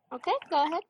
Okay, go ahead.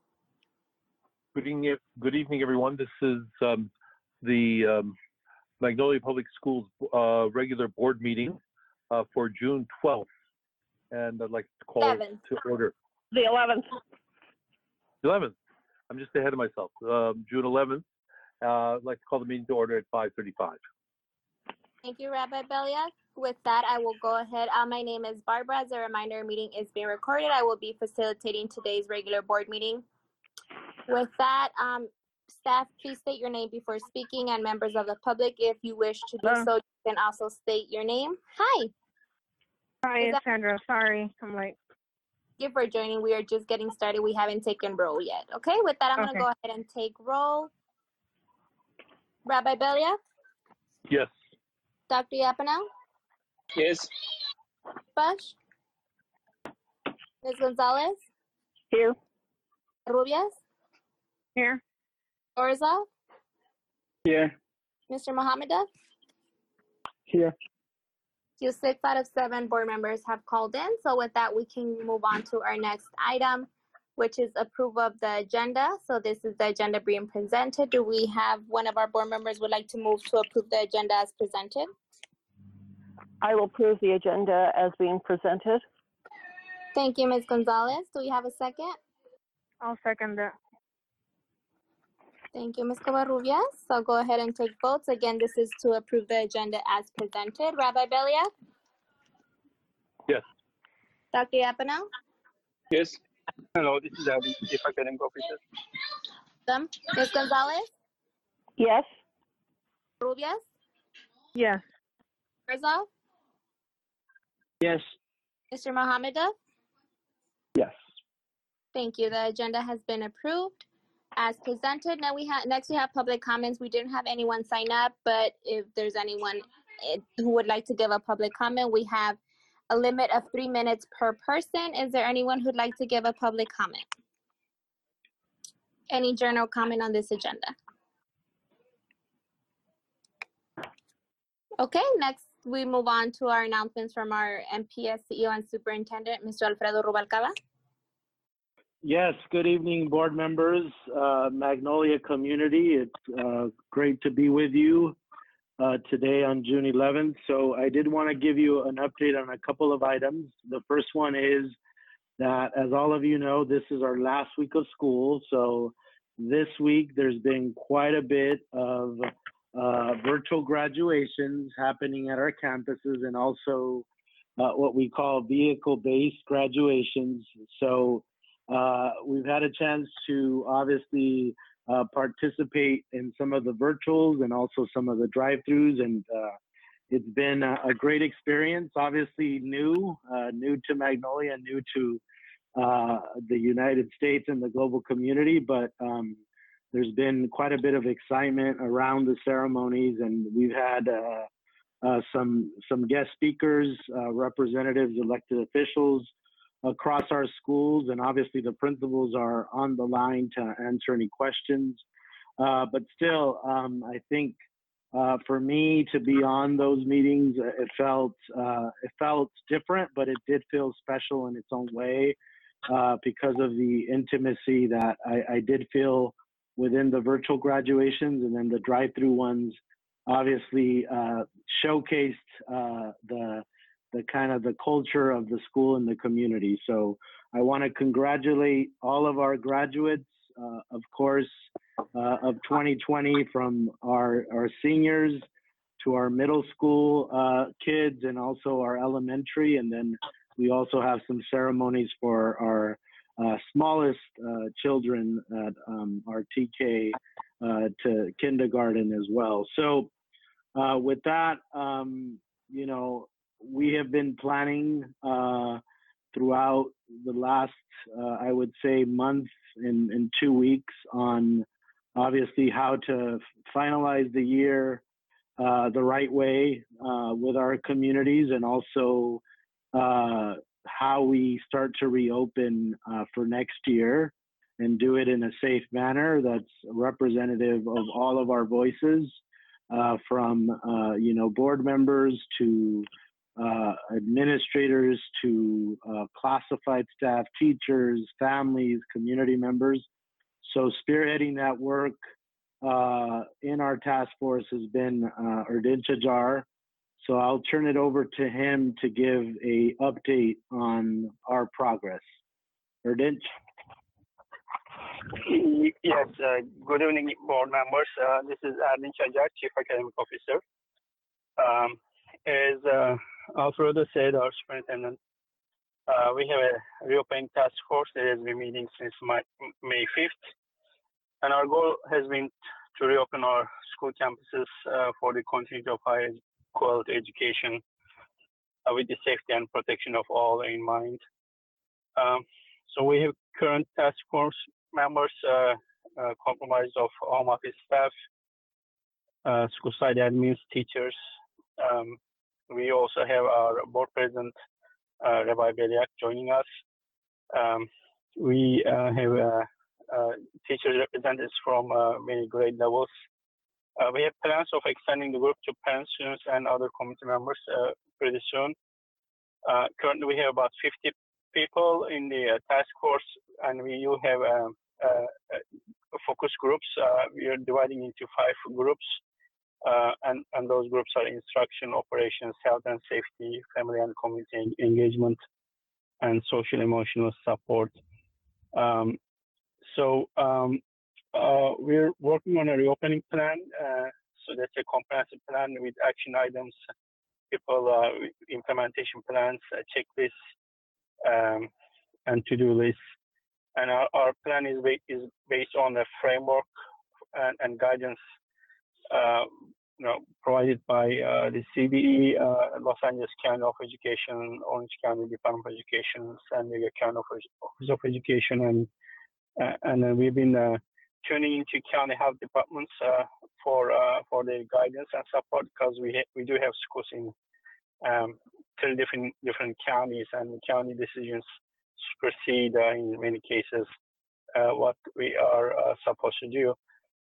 Good evening, everyone. This is the Magnolia Public Schools regular board meeting for June 12th. And I'd like to call it to order. The 11th. 11th. I'm just ahead of myself. June 11th. I'd like to call the meeting to order at 5:35. Thank you, Rabbi Beliak. With that, I will go ahead. My name is Barbara. As a reminder, meeting is being recorded. I will be facilitating today's regular board meeting. With that, staff, please state your name before speaking, and members of the public, if you wish to do so, you can also state your name. Hi. Hi, Sandra. Sorry, I'm late. Thank you for joining. We are just getting started. We haven't taken roll yet. Okay, with that, I'm going to go ahead and take roll. Rabbi Beliak? Yes. Dr. Yapanow? Yes. Bush? Ms. Gonzalez? Here. Rubias? Here. Orzov? Here. Mr. Mohamedov? Here. You 6 out of 7 board members have called in. So with that, we can move on to our next item, which is approval of the agenda. So this is the agenda being presented. Do we have one of our board members would like to move to approve the agenda as presented? I will approve the agenda as being presented. Thank you, Ms. Gonzalez. Do we have a second? I'll second that. Thank you, Ms. Covarrubias. So go ahead and take votes. Again, this is to approve the agenda as presented. Rabbi Beliak? Yes. Dr. Yapanow? Yes. Hello, this is Abby. If I can go, please. Ms. Gonzalez? Yes. Rubias? Yes. Orzov? Yes. Mr. Mohamedov? Yes. Thank you. The agenda has been approved as presented. Now next we have public comments. We didn't have anyone sign up, but if there's anyone who would like to give a public comment, we have a limit of 3 minutes per person. Is there anyone who'd like to give a public comment? Any general comment on this agenda? Okay, next we move on to our announcements from our MPS CEO and Superintendent, Mr. Alfredo Rubalcaba. Yes, good evening, board members, Magnolia community. It's great to be with you today on June 11th. So I did want to give you an update on a couple of items. The first one is that, as all of you know, this is our last week of school. So this week there's been quite a bit of virtual graduations happening at our campuses, and also what we call vehicle-based graduations. So we've had a chance to obviously participate in some of the virtuals and also some of the drive-throughs, and it's been a great experience. Obviously new to Magnolia, new to the United States and the global community, but there's been quite a bit of excitement around the ceremonies, and we've had some guest speakers, representatives, elected officials across our schools, and obviously the principals are on the line to answer any questions. But still, I think for me to be on those meetings, it felt different, but it did feel special in its own way because of the intimacy that I did feel within the virtual graduations, and then the drive-through ones obviously showcased the kind of the culture of the school and the community. So I want to congratulate all of our graduates, of course, of 2020, from our seniors to our middle school kids, and also our elementary. And then we also have some ceremonies for our smallest children at our TK to kindergarten as well. So with that, you know, we have been planning throughout the last, I would say, month and 2 weeks on obviously how to finalize the year the right way with our communities, and also how we start to reopen for next year and do it in a safe manner that's representative of all of our voices, from you know, board members to administrators to classified staff, teachers, families, community members. So spearheading that work in our task force has been Erdinch Ajar. So I'll turn it over to him to give a update on our progress. Erdinch? Yes, good evening, board members. This is Erdinch Ajar, Chief Academic Officer. As Alfredo said, our superintendent, we have a reopening task force that has been meeting since May 5th. And our goal has been to reopen our school campuses for the continuity of high quality education with the safety and protection of all in mind. So we have current task force members comprised of home office staff, school site admins, teachers. We also have our board president, Rabbi Beliak, joining us. We have teachers representatives from many grade levels. We have plans of extending the group to parents, students, and other community members pretty soon. Currently, we have about 50 people in the task force, and we do have focus groups. We are dividing into 5 groups, and those groups are instruction, operations, health and safety, family and community engagement, and social emotional support. We're working on a reopening plan. So that's a comprehensive plan with action items, people implementation plans, checklists, and to-do lists. And our plan is based on a framework and guidance provided by the CDE, Los Angeles County of Education, Orange County Department of Education, San Diego County Office of Education, and then we've been tuning into county health departments for their guidance and support, because we do have schools in 3 different counties, and county decisions supersede in many cases what we are supposed to do.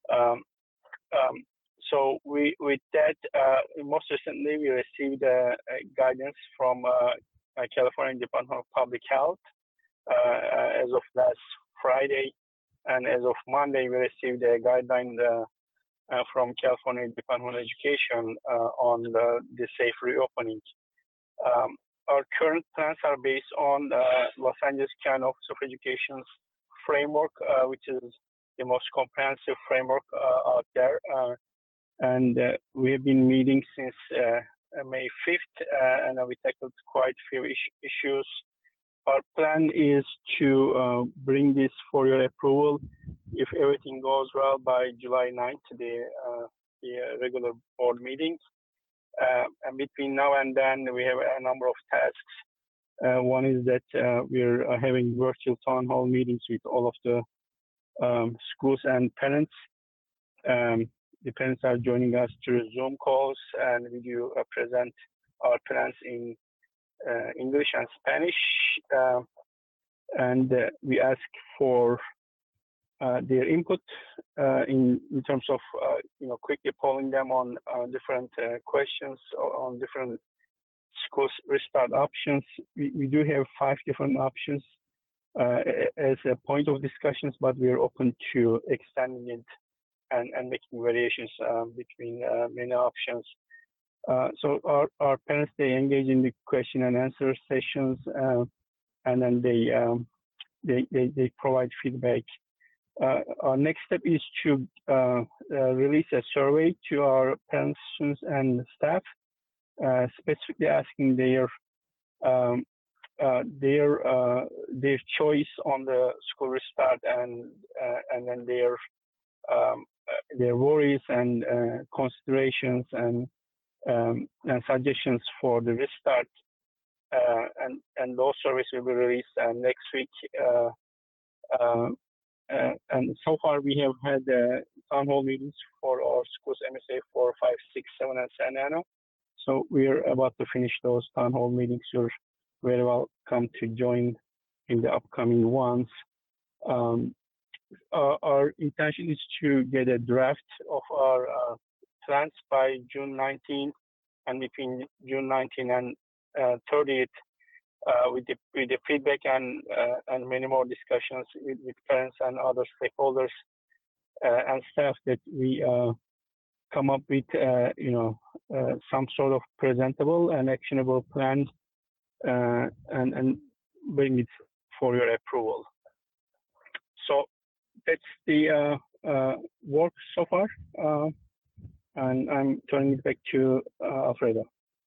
So with that, most recently we received guidance from California Department of Public Health as of last Friday, and as of Monday we received a guideline from California Department of Education on the safe reopening. Our current plans are based on Los Angeles County Office of Education's framework, which is the most comprehensive framework out there. And we have been meeting since May 5th, and we tackled quite a few issues. Our plan is to bring this for your approval, if everything goes well, by July 9th, the regular board meetings. And between now and then, we have a number of tasks. One is that we're having virtual town hall meetings with all of the schools and parents. The parents are joining us through Zoom calls, and we do present our plans in English and Spanish, and we ask for their input in terms of quickly polling them on different questions on different schools restart options. We do have 5 different options as a point of discussions, but we are open to extending it and making variations between many options. So our parents, they engage in the question and answer sessions, and then they provide feedback. Our next step is to release a survey to our parents, students, and staff, specifically asking their choice on the school restart, and then their worries and considerations and suggestions for the restart, and those surveys will be released next week. And so far we have had town hall meetings for our schools, MSA 4, 5, 6, 7, and San Ana. So we're about to finish those town hall meetings. You're very welcome to join in the upcoming ones. Our intention is to get a draft of our plans by June 19th, and between June 19th and 30th with the feedback and many more discussions with parents and other stakeholders and staff that we come up with some sort of presentable and actionable plan and bring it for your approval. So that's the work so far, and I'm turning it back to Alfredo.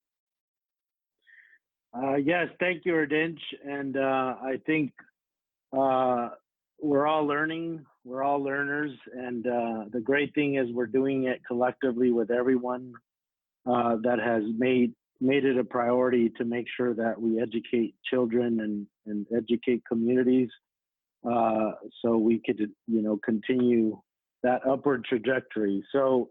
Yes, thank you, Erdinch. And I think we're all learning. We're all learners. And the great thing is we're doing it collectively with everyone that has made it a priority to make sure that we educate children and educate communities so we could, continue that upward trajectory. So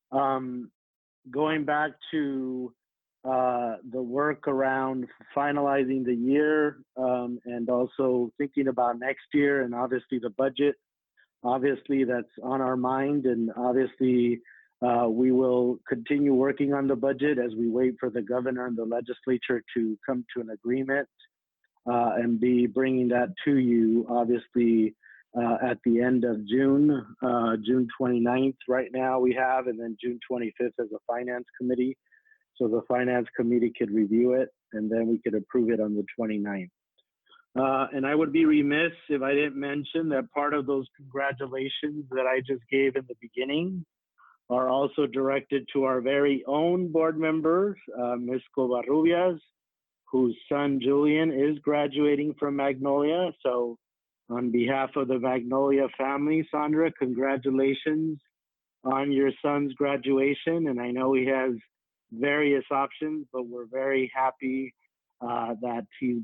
going back to the work around finalizing the year and also thinking about next year and obviously the budget, obviously that's on our mind, and obviously we will continue working on the budget as we wait for the governor and the legislature to come to an agreement and be bringing that to you obviously at the end of June, June 29th right now we have, and then June 25th as a finance committee. So the finance committee could review it and then we could approve it on the 29th. And I would be remiss if I didn't mention that part of those congratulations that I just gave in the beginning are also directed to our very own board members, Ms. Covarrubias, whose son Julian is graduating from Magnolia. So on behalf of the Magnolia family, Sandra, congratulations on your son's graduation. And I know he has various options, but we're very happy that he's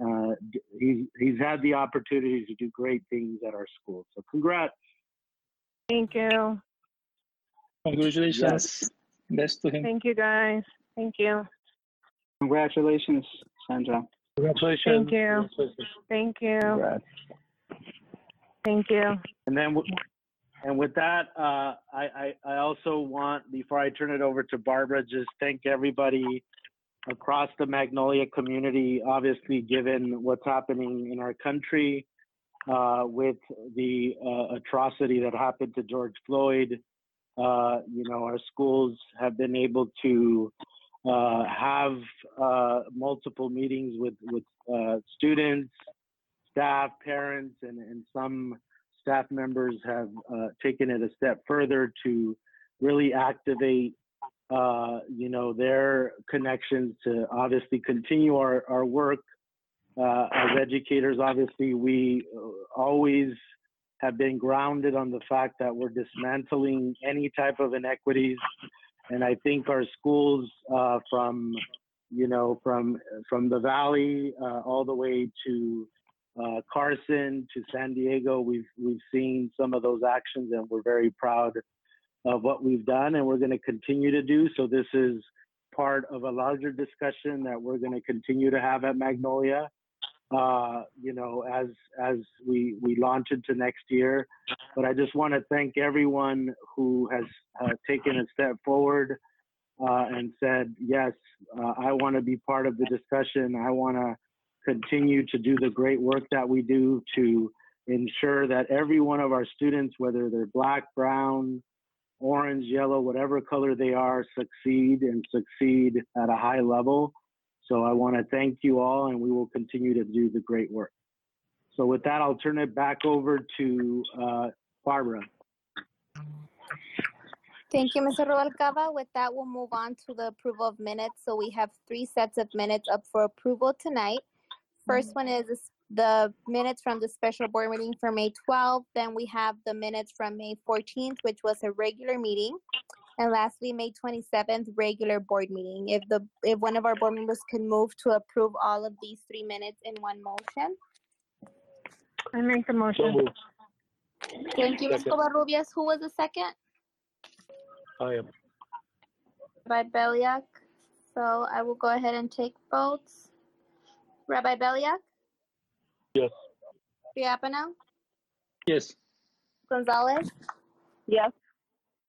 had the opportunity to do great things at our school. So congrats. Thank you. Congratulations. Yes. Best to him. Thank you, guys. Thank you. Congratulations, Sandra. Congratulations. Thank you. Thank you. Congrats. Thank you. And then, and with that, I also want, before I turn it over to Barbara, just thank everybody across the Magnolia community, obviously given what's happening in our country with the atrocity that happened to George Floyd. Our schools have been able to have multiple meetings with students, staff, parents, and some staff members have taken it a step further to really activate, their connections to obviously continue our work as educators. Obviously, we always have been grounded on the fact that we're dismantling any type of inequities, and I think our schools from the Valley all the way to Carson to San Diego, we've seen some of those actions, and we're very proud of what we've done, and we're going to continue to do. So this is part of a larger discussion that we're going to continue to have at Magnolia, as we launch into next year. But I just want to thank everyone who has taken a step forward and said, yes, I want to be part of the discussion. I want to continue to do the great work that we do to ensure that every one of our students, whether they're Black, brown, orange, yellow, whatever color they are, succeed at a high level. So I want to thank you all, and we will continue to do the great work. So with that, I'll turn it back over to Barbara. Thank you, Mr. Rubalcaba. With that, we'll move on to the approval of minutes. So we have 3 sets of minutes up for approval tonight. First one is the minutes from the special board meeting for May 12th. Then we have the minutes from May 14th, which was a regular meeting. And lastly, May 27th, regular board meeting. If one of our board members can move to approve all of these 3 minutes in one motion. I make the motion. Thank you, Ms. Covarrubias. Who was the second? I am. Rabbi Beliak. So I will go ahead and take votes. Rabbi Beliak? Yes. Biapano? Yes. Gonzalez? Yes.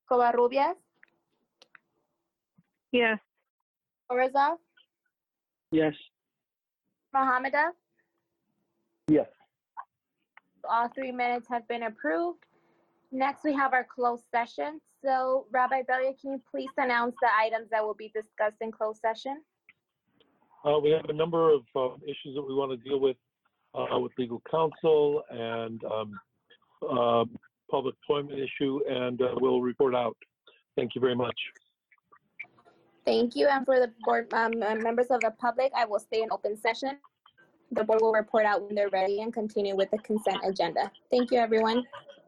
Covarrubias? Yes. Orazov? Yes. Mohameda? Yes. All 3 minutes have been approved. Next, we have our closed session. So, Rabbi Belia, can you please announce the items that will be discussed in closed session? We have a number of issues that we want to deal with legal counsel and public employment issue, and we'll report out. Thank you very much. Thank you. And for the board members of the public, I will stay in open session. The board will report out when they're ready and continue with the consent agenda. Thank you, everyone.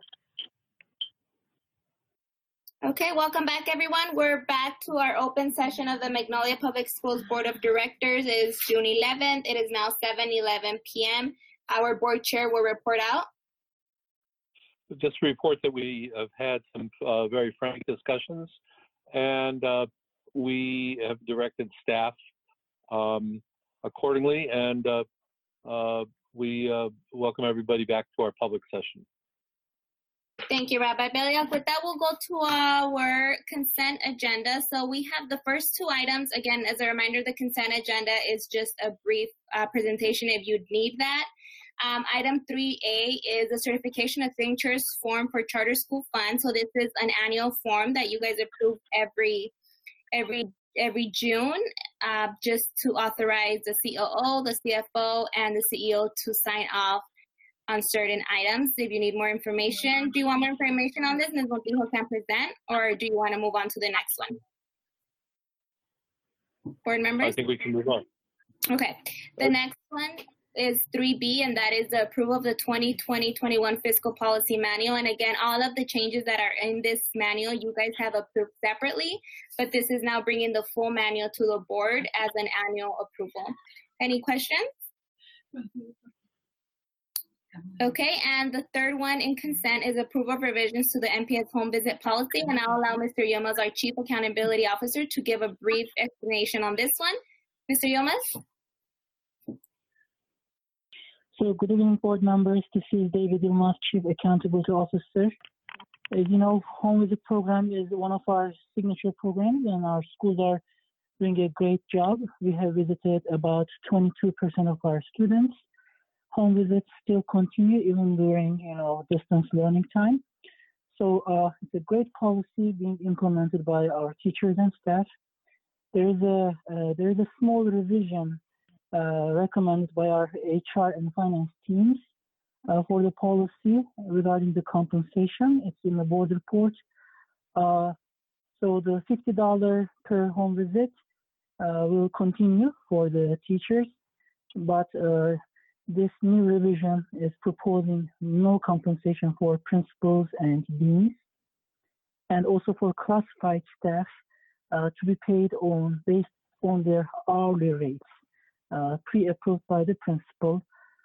Okay, welcome back, everyone. We're back to our open session of the Magnolia Public Schools Board of Directors. It is June 11th. It is now 7:11 p.m. Our board chair will report out. Just report that we have had some very frank discussions, and we have directed staff accordingly, and we welcome everybody back to our public session. Thank you, Rabbi Belia. With that, we'll go to our consent agenda. So we have the first 2 items. Again, as a reminder, the consent agenda is just a brief presentation if you'd need that. Item 3A is a certification of signatures form for charter school funds. So this is an annual form that you guys approve every June, just to authorize the COO, the CFO, and the CEO to sign off on certain items. If you need more information, do you want more information on this, Ms. Montijo can present, or do you want to move on to the next one? Board members? I think we can move on. Okay. The next one is 3B, and that is the approval of the 2020-21 fiscal policy manual. And again, all of the changes that are in this manual, you guys have approved separately, but this is now bringing the full manual to the board as an annual approval. Any questions? Okay, and the third one in consent is approval of revisions to the MPS home visit policy, and I'll allow Mr. Yilmaz, our Chief Accountability Officer, to give a brief explanation on this one. Mr. Yilmaz? So good evening, board members. This is David Yilmaz, Chief Accountability Officer. As you know, home visit program is one of our signature programs, and our schools are doing a great job. We have visited about 22% of our students. Home visits still continue even during, distance learning time. So it's a great policy being implemented by our teachers and staff. There is a small revision recommended by our HR and finance teams for the policy regarding the compensation. It's in the board report. So the $50 per home visit will continue for the teachers, but this new revision is proposing no compensation for principals and deans, and also for classified staff to be paid based on their hourly rates, pre-approved by the principal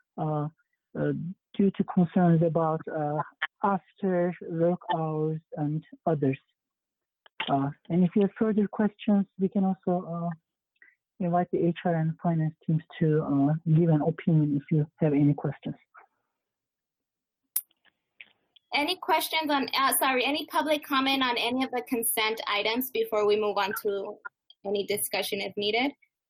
due to concerns about after work hours and others. And if you have further questions, we can also invite the HR and finance teams to give an opinion if you have any questions. Any questions on, any public comment on any of the consent items before we move on to any discussion if needed?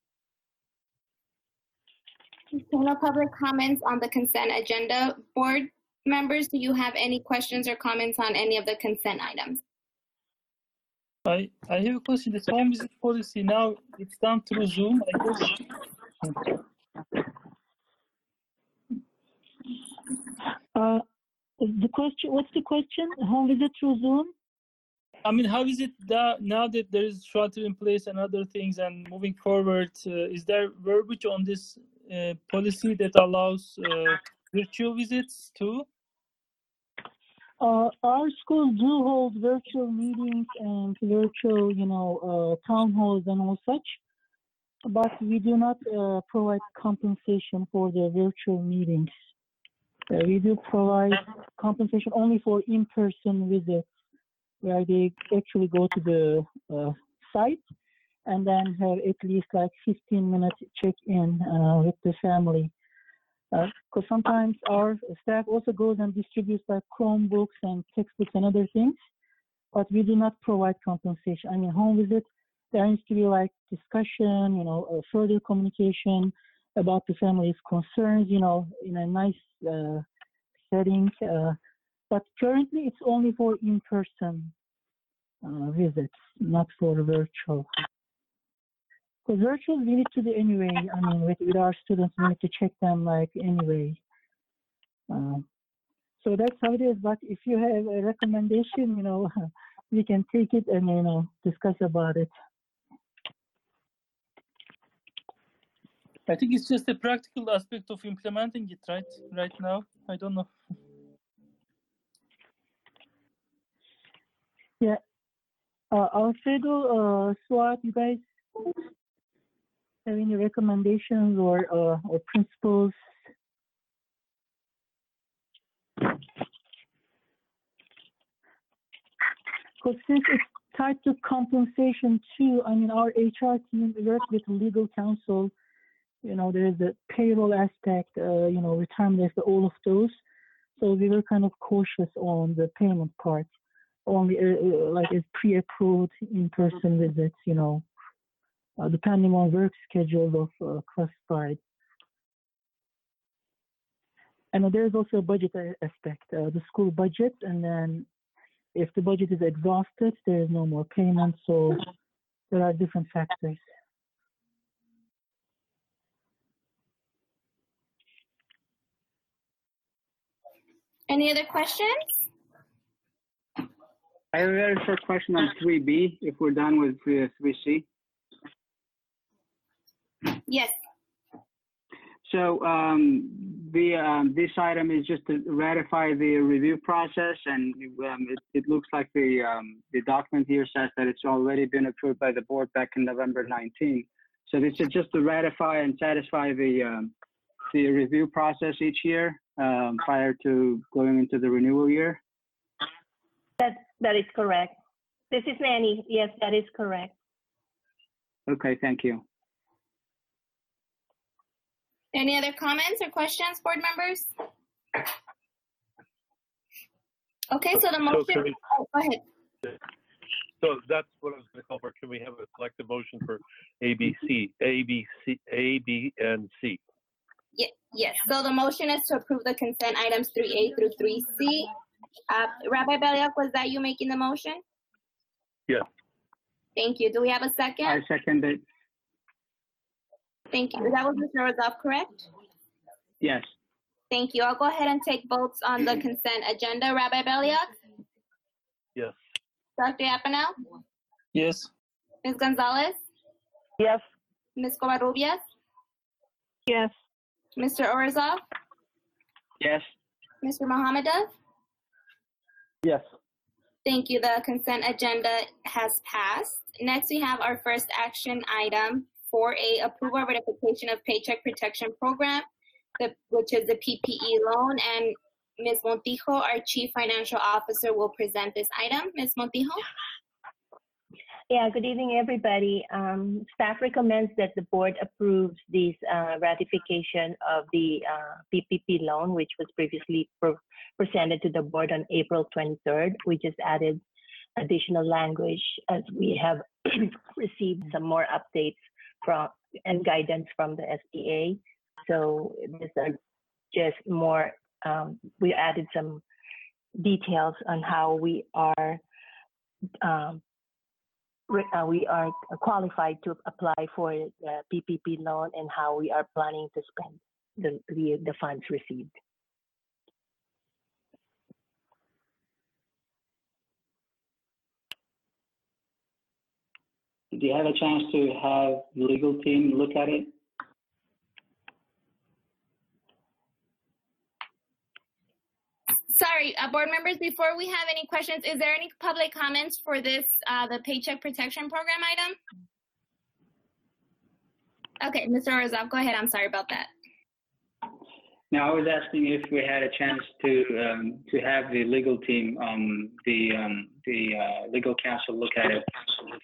No public comments on the consent agenda. Board members, do you have any questions or comments on any of the consent items? I have a question. This home visit policy now, it's done through Zoom, I guess. The question, what's the question? Home visit through Zoom? I mean, how is it now that there is shelter in place and other things, and moving forward, is there verbiage on this policy that allows virtual visits too? Our schools do hold virtual meetings and virtual, town halls and all such, but we do not provide compensation for the virtual meetings. We do provide compensation only for in-person visits, where they actually go to the site and then have at least like 15-minute check-in with the family. Because sometimes our staff also goes and distributes like Chromebooks and textbooks and other things, but we do not provide compensation. I mean, home visit there needs to be like discussion, further communication about the family's concerns, in a nice setting. But currently, it's only for in-person visits, not for virtual. Because virtual, we need to do anyway. I mean, with our students, we need to check them like anyway. So that's how it is. But if you have a recommendation, we can take it and, discuss about it. I think it's just a practical aspect of implementing it, right? Right now, I don't know. Yeah. Alfredo, Suat, you guys have any recommendations or principles? Because since it's tied to compensation too, I mean, our HR team works with legal counsel. There is the payroll aspect, retirement, all of those. So we were kind of cautious on the payment part. Only like it's pre-approved in-person visits, depending on work schedule of classified. And there's also a budget aspect, the school budget, and then if the budget is exhausted, there is no more payment. So there are different factors. Any other questions? I have a very short question on 3B, if we're done with 3C. Yes. So this item is just to ratify the review process, and it looks like the document here says that it's already been approved by the board back in November 19. So this is just to ratify and satisfy the review process each year prior to going into the renewal year. That is correct. This is Nanny. Yes, that is correct. Okay, thank you. Any other comments or questions, board members? Okay, so the motion, go ahead. So that's what I was going to call for. Can we have a collective motion for A, B, and C? Yes, so the motion is to approve the consent items 3A through 3C. Rabbi Beliak, was that you making the motion? Yes. Thank you. Do we have a second? I second it. Thank you. That was Mr. Rozov, correct? Yes. Thank you. I'll go ahead and take votes on the consent agenda. Rabbi Beliak? Yes. Dr. Apanel? Yes. Ms. Gonzalez? Yes. Ms. Covarrubias? Yes. Mr. Orzov? Yes. Mr. Mohammadov? Yes. Thank you. The consent agenda has passed. Next, we have our first action item, 4A, approval of ratification of Paycheck Protection Program, which is the PPE loan. And Ms. Montijo, our Chief Financial Officer, will present this item. Ms. Montijo? Yeah, good evening, everybody. Staff recommends that the board approves this ratification of the PPP loan, which was previously presented to the board on April 23rd. We just added additional language as we have received some more updates from and guidance from the SBA. So these are just more, we added some details on how we are qualified to apply for the PPP loan and how we are planning to spend the funds received. Do you have a chance to have the legal team look at it? Sorry, board members, before we have any questions, is there any public comments for this, the Paycheck Protection Program item? Okay, Mr. Orzov, go ahead. I'm sorry about that. Now, I was asking if we had a chance to have the legal team, the legal counsel look at it.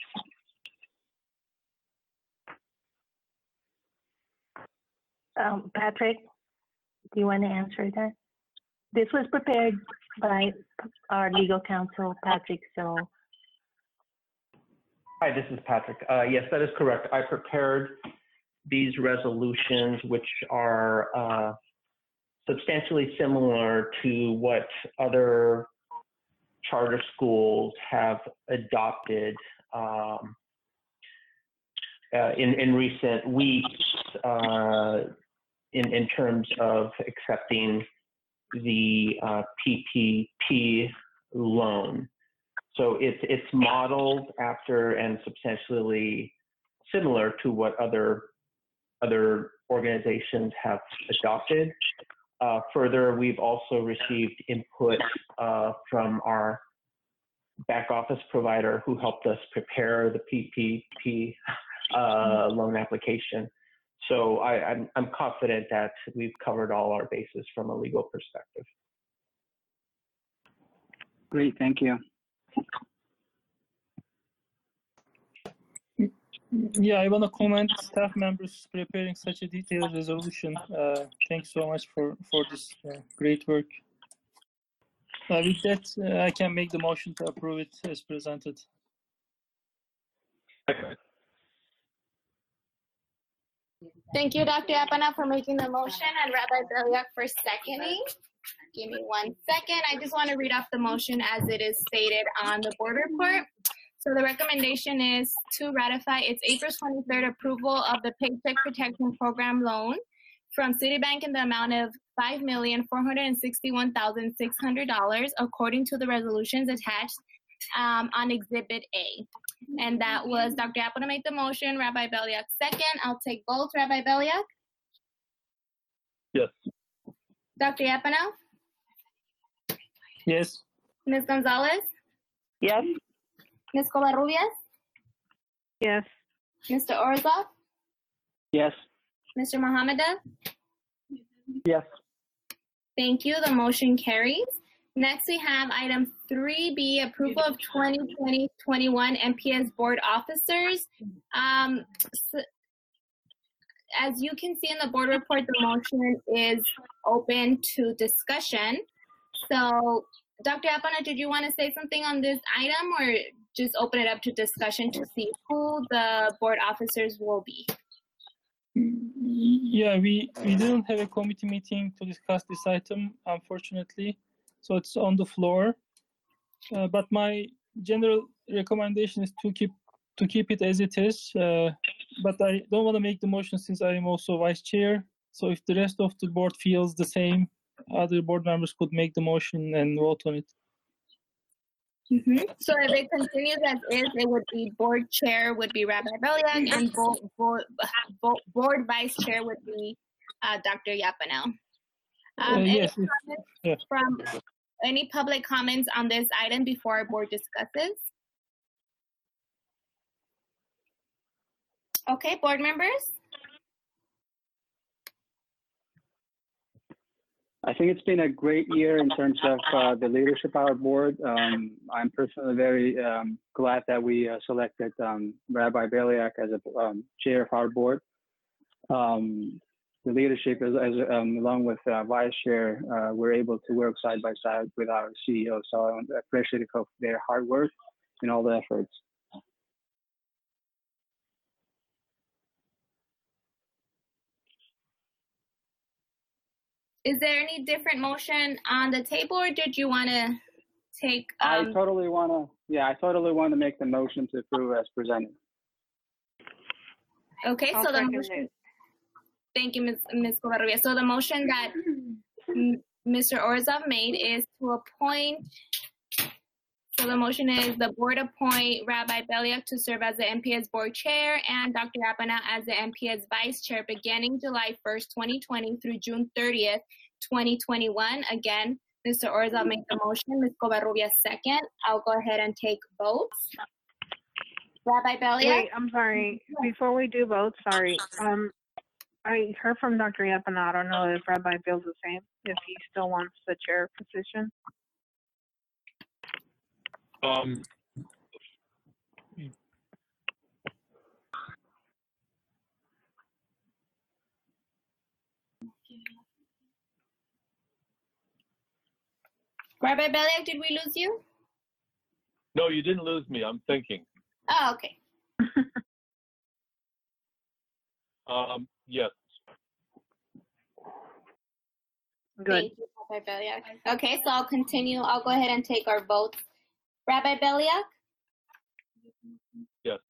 Patrick, do you want to answer that? This was prepared by our legal counsel, Patrick, so. Hi, this is Patrick. Yes, that is correct. I prepared these resolutions, which are substantially similar to what other charter schools have adopted in recent weeks in terms of accepting the PPP loan. So it's modeled after and substantially similar to what other organizations have adopted. Further, we've also received input from our back office provider who helped us prepare the PPP loan application. So I'm confident that we've covered all our bases from a legal perspective. Great, thank you. Yeah, I want to comment staff members preparing such a detailed resolution. Thanks so much for this great work. With that, I can make the motion to approve it as presented. Thank you, Dr. Yapana, for making the motion, and Rabbi Beliak for seconding. Give me 1 second. I just want to read off the motion as it is stated on the board report. So the recommendation is to ratify its April 23rd approval of the Paycheck Protection Program loan from Citibank in the amount of $5,461,600 according to the resolutions attached on Exhibit A. And that was Dr. Yapana make the motion, Rabbi Beliak second. I'll take both. Rabbi Beliak? Yes. Dr. Yapana? Yes. Ms. Gonzalez? Yes. Ms. Covarrubias? Yes. Mr. Orzov? Yes. Mr. Mohameda? Yes. Thank you. The motion carries. Next, we have item 3B, approval of 2020-21 MPS board officers. So, as you can see in the board report, the motion is open to discussion. So, Dr. Yapana, did you want to say something on this item or just open it up to discussion to see who the board officers will be? Yeah, we didn't have a committee meeting to discuss this item, unfortunately. So it's on the floor. But my general recommendation is to keep it as it is. But I don't want to make the motion since I am also vice chair. So if the rest of the board feels the same, other board members could make the motion and vote on it. So if it continues as is, it would be board chair would be Rabbi Beliak and board vice chair would be Dr. Yapana. Yes. From any public comments on this item before our board discusses? Okay, board members? I think it's been a great year in terms of the leadership of our board. I'm personally very glad that we selected Rabbi Beliak as a chair of our board. The leadership, along with vice chair, we're able to work side by side with our CEO. So I'm appreciative of their hard work and all the efforts. Is there any different motion on the table, or did you want to take? I totally want to make the motion to approve as presented. Okay, so the motion. Thank you, Ms. Covarrubias. So the motion that Mr. Orzov made is to appoint. So the motion is the board appoint Rabbi Beliak to serve as the MPS board chair and Dr. Yapana as the MPS vice chair beginning July 1st, 2020 through June 30th, 2021. Again, Mr. Orzov made the motion, Ms. Covarrubias second. I'll go ahead and take votes. Rabbi Beliak? Wait, I'm sorry. Before we do votes, sorry. I heard from Dr. Yapana. I don't know if Rabbi feels the same, if he still wants the chair position. Rabbi Beliak, did we lose you? No, you didn't lose me. I'm thinking. Oh, okay. Yes. Good. Thank you, Rabbi Beliak. Okay, so I'll continue. I'll go ahead and take our votes. Rabbi Beliak, Yes.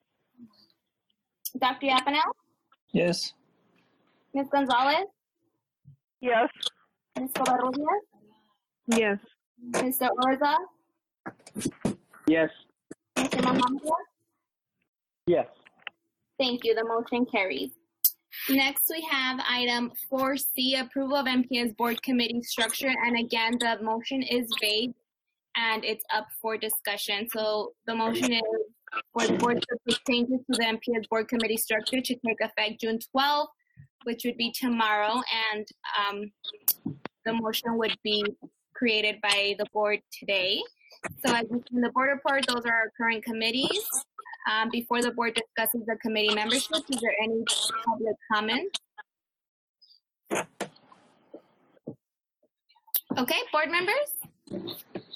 Dr. Yapanel, Yes. Ms. Gonzalez, Yes. Ms. Covarrubias, Yes. Mr. Orza, Yes. Mr. Mohammed. Yes. Thank you. The motion carries. Next, we have item 4C, approval of MPS board committee structure. And again, the motion is vague and it's up for discussion. So the motion is for the board to approve changes to the MPS board committee structure to take effect June 12th, which would be tomorrow. And the motion would be created by the board today. So as you see in the board report, those are our current committees. Before the board discusses the committee membership, is there any public comment? Okay, board members?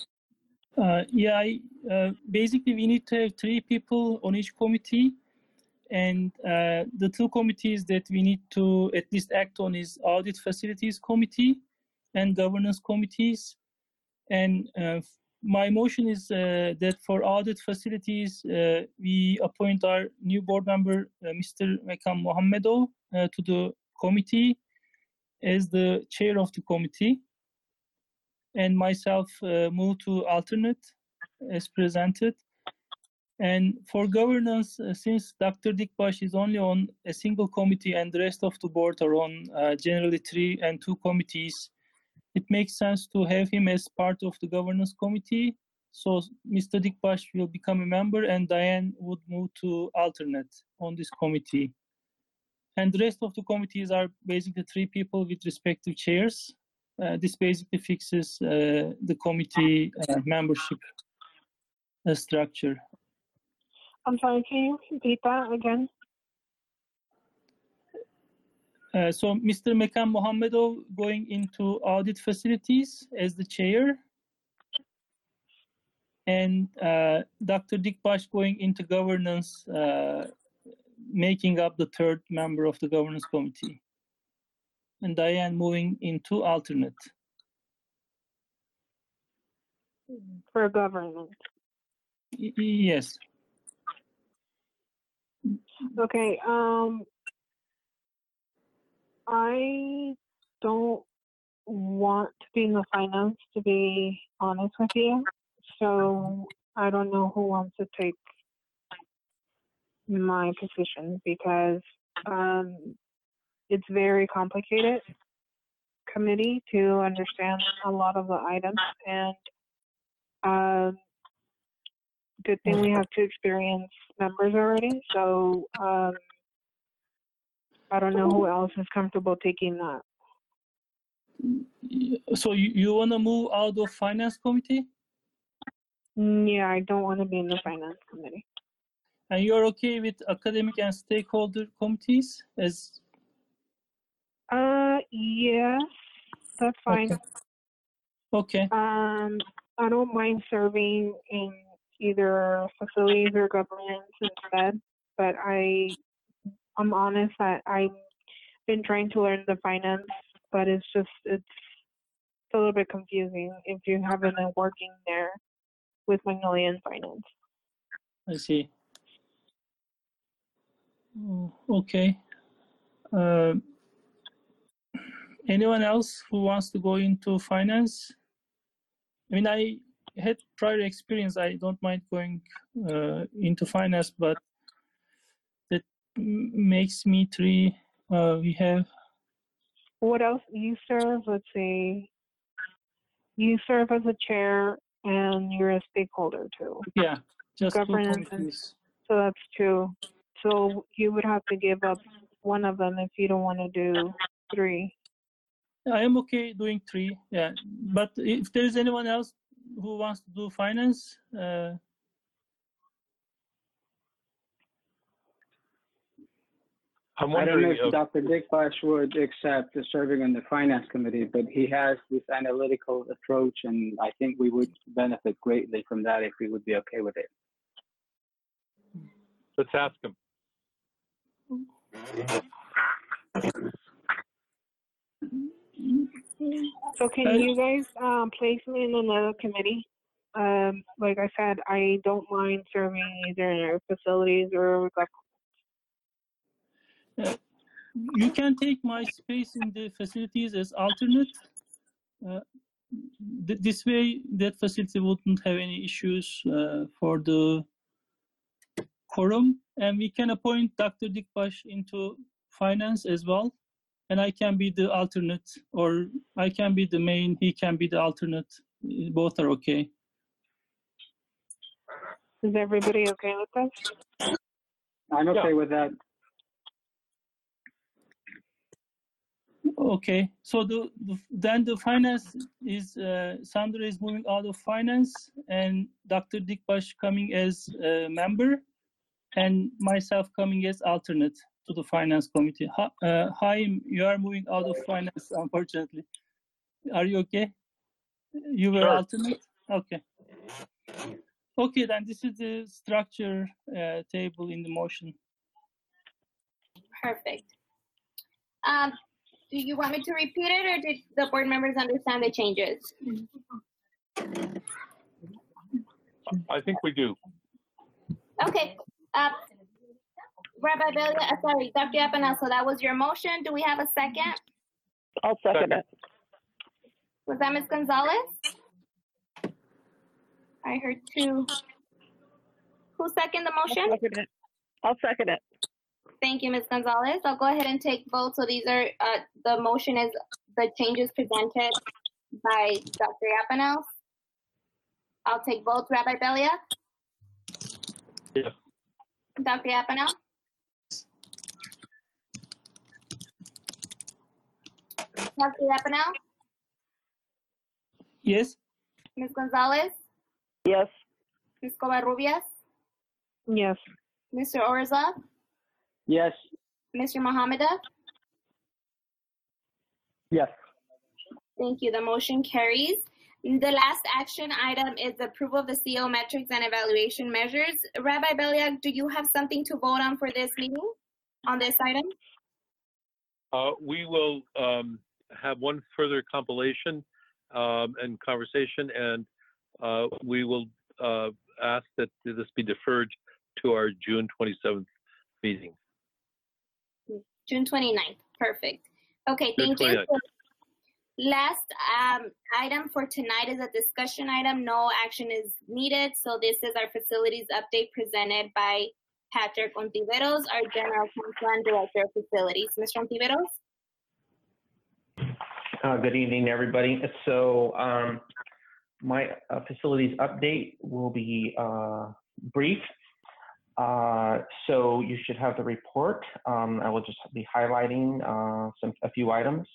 Basically, we need to have 3 people on each committee. And the 2 committees that we need to at least act on is Audit Facilities Committee and Governance Committees. And my motion is that for Audit Facilities, we appoint our new board member, Mr. Mekam Mohammedov, to the committee as the chair of the committee. And myself move to alternate as presented. And for governance, since Dr. Dikbash is only on a single committee and the rest of the board are on generally 3 and 2 committees, it makes sense to have him as part of the governance committee. So Mr. Dikbash will become a member and Diane would move to alternate on this committee. And the rest of the committees are basically 3 people with respective chairs. This basically fixes the committee membership structure. I'm sorry, can you repeat that again? So Mr. Mekam Mohammedov going into Audit Facilities as the chair, and Dr. Dikbash going into governance, making up the 3rd member of the governance committee, and Diane moving into alternate. For governance. Yes. Okay, I don't want to be in the finance, to be honest with you. So I don't know who wants to take my position because it's very complicated committee to understand a lot of the items, and good thing we have 2 experienced members already. So I don't know who else is comfortable taking that. So you want to move out of finance committee? Yeah, I don't want to be in the finance committee. And you're okay with academic and stakeholder committees as? Yes, that's fine. Okay. I don't mind serving in either facilities or governance instead, but I'm honest that I've been trying to learn the finance, but it's a little bit confusing if you haven't been working there with Magnolia and finance. I see. Okay. Anyone else who wants to go into finance? I mean, I had prior experience. I don't mind going into finance, but that makes me 3. We have. What else? You serve, let's see, you serve as a chair and you're a stakeholder too. Yeah, just 2 governance. committees. So that's 2. So you would have to give up one of them if you don't want to do 3. I am okay doing 3. Yeah, but if there is anyone else who wants to do finance, I'm I don't know wondering if Dr. Dikbash would accept serving on the finance committee, but he has this analytical approach, and I think we would benefit greatly from that if he would be okay with it. let's ask him. So can you guys place me in another committee? Like I said, I don't mind serving either in our facilities or You can take my space in the facilities as alternate. This way, that facility wouldn't have any issues for the quorum, and we can appoint Dr. Dikbash into finance as well, and I can be the alternate, or I can be the main, he can be the alternate. Both are okay. Is everybody okay with this? I'm okay with that. Okay, so then the finance is Sandra is moving out of finance, and Dr. Dikbash coming as a member, and myself coming as alternate to the finance committee. Haim, you are moving out of finance, unfortunately. Are you okay? You were alternate? Okay. Okay, then this is the structure table in the motion. Perfect. Do you want me to repeat it, or did the board members understand the changes? I think we do. Okay. Rabbi Belia, sorry, Dr. Apanel, so that was your motion. Do we have a second? I'll second it. Was that Ms. Gonzalez? I heard two. Who seconded the motion? I'll second it. Thank you, Ms. Gonzalez. I'll go ahead and take votes. So these are, the motion is the changes presented by Dr. Apanel. I'll take votes. Rabbi Belia? Yes. Dr. Apanel? Dr. Apanel? Yes. Ms. Gonzalez? Yes. Ms. Covarrubias? Yes. Mr. Orzov? Yes. Mr. Mohammadov? Yes. Thank you. The motion carries. The last action item is approval of the CO metrics and evaluation measures. Rabbi Beliak, do you have something to vote on for this meeting on this item? We will have one further compilation and conversation, and we will ask that this be deferred to our June 27th meeting. June 29th. Perfect. Okay, thank you. Last item for tonight is a discussion item. No action is needed. So this is our facilities update presented by Patrick Ontiveros, our General Counsel and Director of Facilities. Mr. Ontiveros? Good evening, everybody. So my facilities update will be brief. So you should have the report. I will just be highlighting a few items.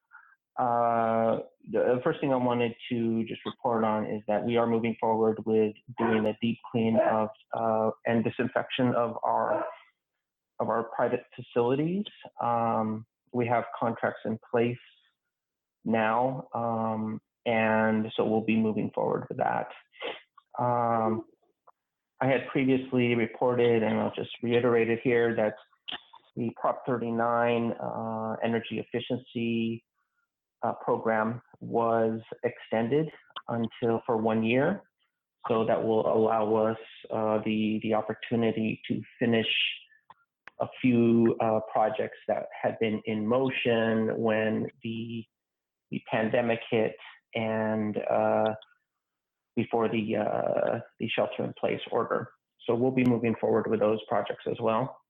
The first thing I wanted to just report on is that we are moving forward with doing a deep clean of and disinfection of our private facilities. We have contracts in place now, and so we'll be moving forward with that. I had previously reported, and I'll just reiterate it here, that the Prop 39 energy efficiency program was extended for 1 year. So that will allow us the opportunity to finish a few projects that had been in motion when the pandemic hit and before the shelter-in-place order. So we'll be moving forward with those projects as well.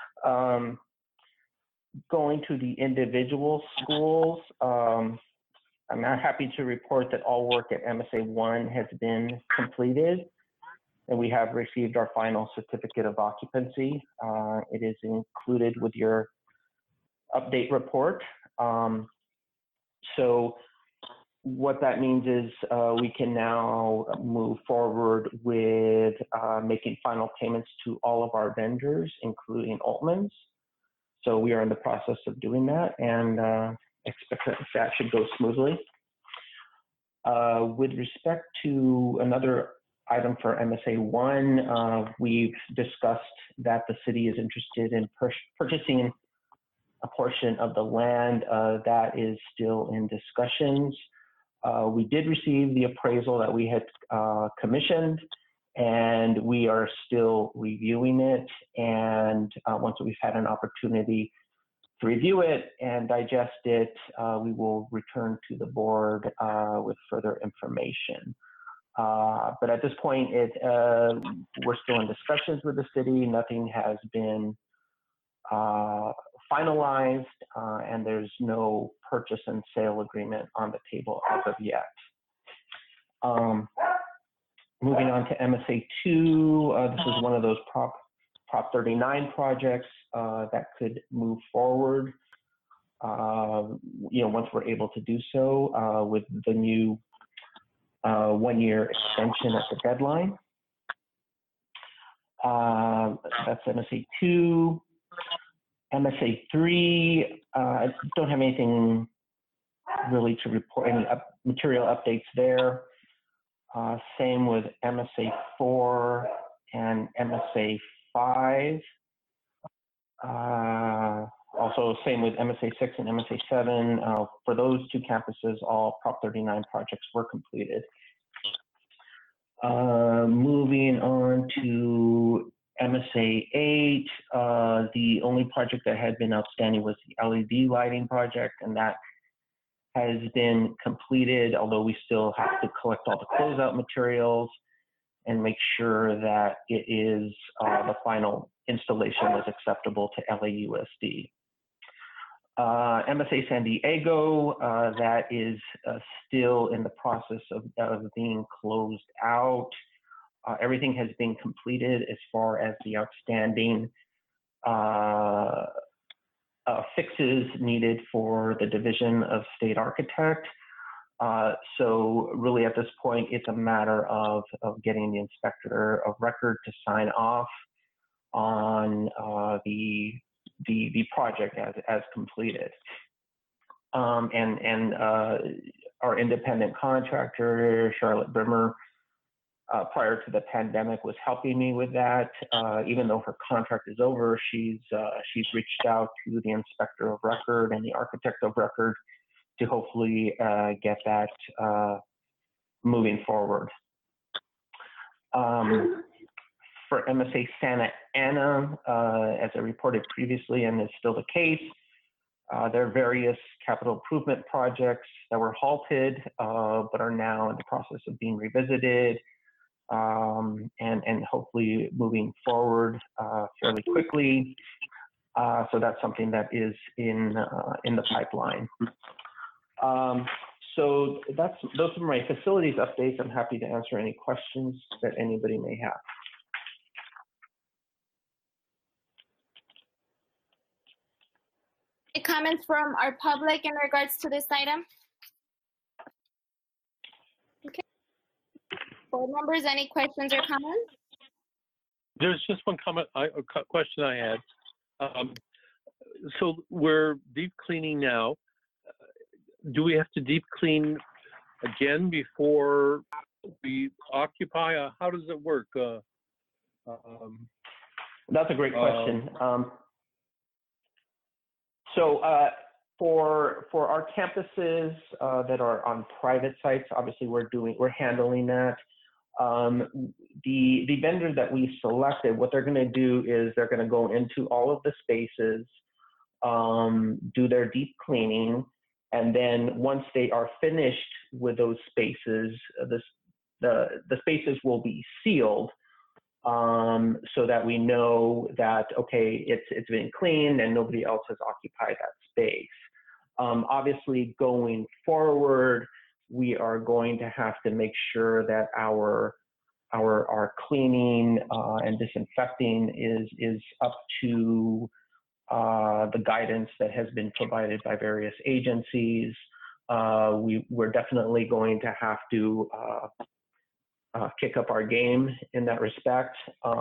Going to the individual schools, I'm not happy to report that all work at MSA 1 has been completed, and we have received our final certificate of occupancy. It is included with your update report. So what that means is we can now move forward with making final payments to all of our vendors, including Altman's. So we are in the process of doing that, and expect that should go smoothly. With respect to another item for MSA 1, we've discussed that the city is interested in purchasing a portion of the land. That is still in discussions. We did receive the appraisal that we had commissioned, and we are still reviewing it. And once we've had an opportunity to review it and digest it, we will return to the board with further information. But at this point, we're still in discussions with the city. Nothing has been finalized, and there's no purchase and sale agreement on the table as of yet. Moving on to MSA 2, this is one of those Prop 39 projects that could move forward, once we're able to do so with the new 1-year extension at the deadline. That's MSA 2. MSA 3, I don't have anything really to report, any material updates there. Same with MSA 4 and MSA 5. Also same with MSA 6 and MSA 7. For those two campuses, all Prop 39 projects were completed. Moving on to MSA 8, the only project that had been outstanding was the LED lighting project, and that has been completed, although we still have to collect all the closeout materials and make sure that it is the final installation is acceptable to LAUSD. MSA San Diego, that is still in the process of being closed out. Everything has been completed as far as the outstanding fixes needed for the Division of State Architect. So really at this point, it's a matter of getting the inspector of record to sign off on the project as completed. And our independent contractor, Charlotte Brimmer, prior to the pandemic was helping me with that. Even though her contract is over, she's reached out to the inspector of record and the architect of record to hopefully get that moving forward. For MSA Santa Ana, as I reported previously, and is still the case, there are various capital improvement projects that were halted, but are now in the process of being revisited, and hopefully moving forward fairly quickly. So that's something that is in the pipeline. So those are my facilities updates. I'm happy to answer any questions that anybody may have. Any comments from our public in regards to this item? Okay. Board members, any questions or comments? There's just one question I had. So we're deep cleaning now. Do we have to deep clean again before we occupy? How does it work? That's a great question. So for our campuses that are on private sites, obviously we're handling that. The vendor that we selected, what they're going to do is they're going to go into all of the spaces, do their deep cleaning, and then once they are finished with those spaces, the spaces will be sealed. So that we know that, okay, it's been cleaned and nobody else has occupied that space. Obviously, going forward, we are going to have to make sure that our cleaning and disinfecting is up to the guidance that has been provided by various agencies. We're definitely going to have to kick up our game in that respect.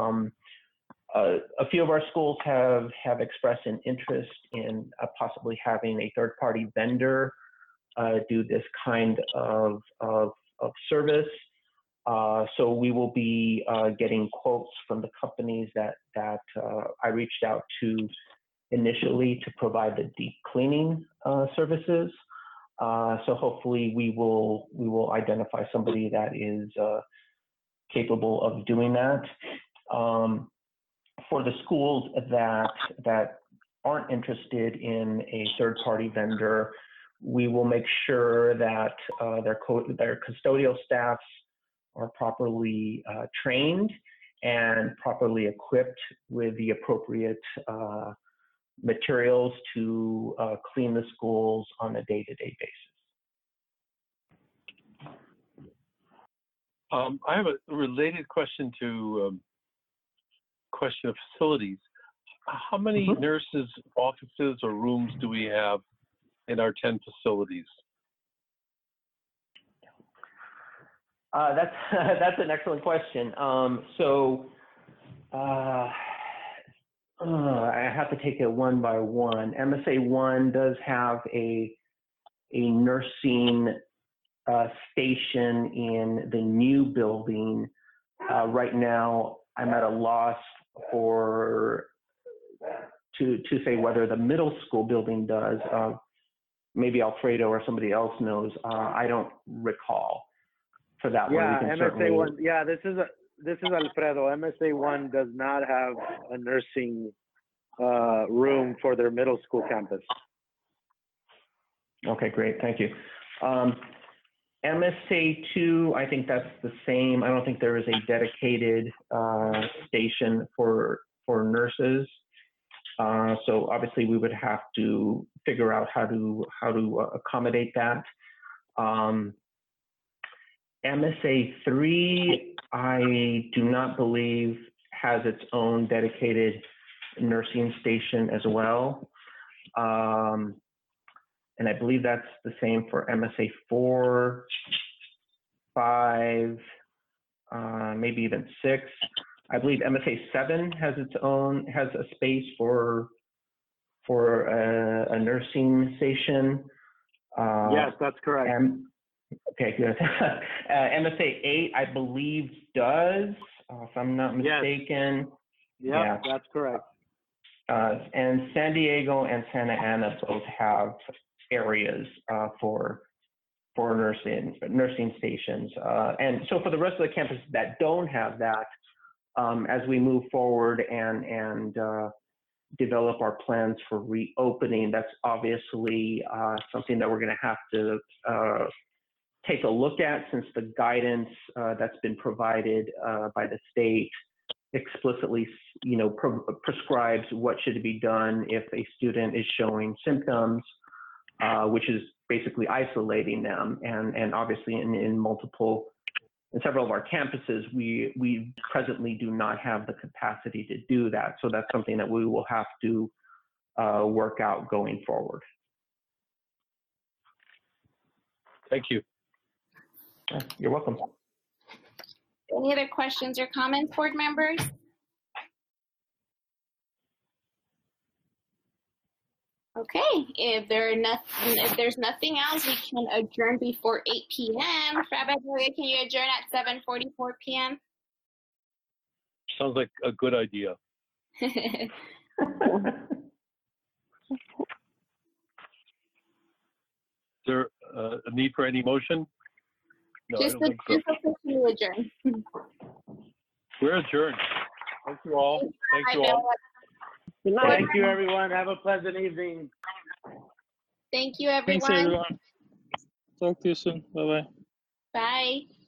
A few of our schools have expressed an interest in possibly having a third-party vendor do this kind of service. So we will be getting quotes from the companies that I reached out to initially to provide the deep cleaning services. So hopefully we will identify somebody that is capable of doing that. For the schools that aren't interested in a third-party vendor, we will make sure that their custodial staffs are properly trained and properly equipped with the appropriate materials to clean the schools on a day-to-day basis. I have a related question to question of facilities. How many nurses' offices or rooms do we have in our 10 facilities? That's an excellent question. I have to take it one by one. MSA 1 does have a nursing station in the new building. Right now, I'm at a loss to say whether the middle school building does. Maybe Alfredo or somebody else knows. I don't recall for that one. Yeah, MSA 1. Yeah, this is Alfredo. MSA 1 does not have a nursing room for their middle school campus. Okay, great. Thank you. MSA 2, I think that's the same. I don't think there is a dedicated station for nurses. So obviously we would have to figure out how to accommodate that. MSA 3, I do not believe has its own dedicated nursing station as well. And I believe that's the same for MSA 4, 5, maybe even 6. I believe MSA 7 has a space for a nursing station. Yes, that's correct. Okay, good. MSA 8, I believe, does, if I'm not mistaken. Yes. Yeah, that's correct. And San Diego and Santa Ana both have areas for nursing stations. And so for the rest of the campuses that don't have that, as we move forward and develop our plans for reopening, that's obviously something that we're going to have to take a look at, since the guidance that's been provided by the state explicitly, prescribes what should be done if a student is showing symptoms, which is basically isolating them. And obviously in several of our campuses, we presently do not have the capacity to do that. So that's something that we will have to work out going forward. Thank you. You're welcome. Any other questions or comments, board members? Okay, if there's nothing else, we can adjourn before 8 p.m. Rabbi Belia, can you adjourn at 7:44 p.m.? Sounds like a good idea. Is there a need for any motion? No, Just I don't think so. officially adjourn. We're adjourned. Thank you all. Thank you all. Thank you, everyone. Have a pleasant evening. Thank you, everyone. Thanks, everyone. Talk to you soon. Bye-bye. Bye.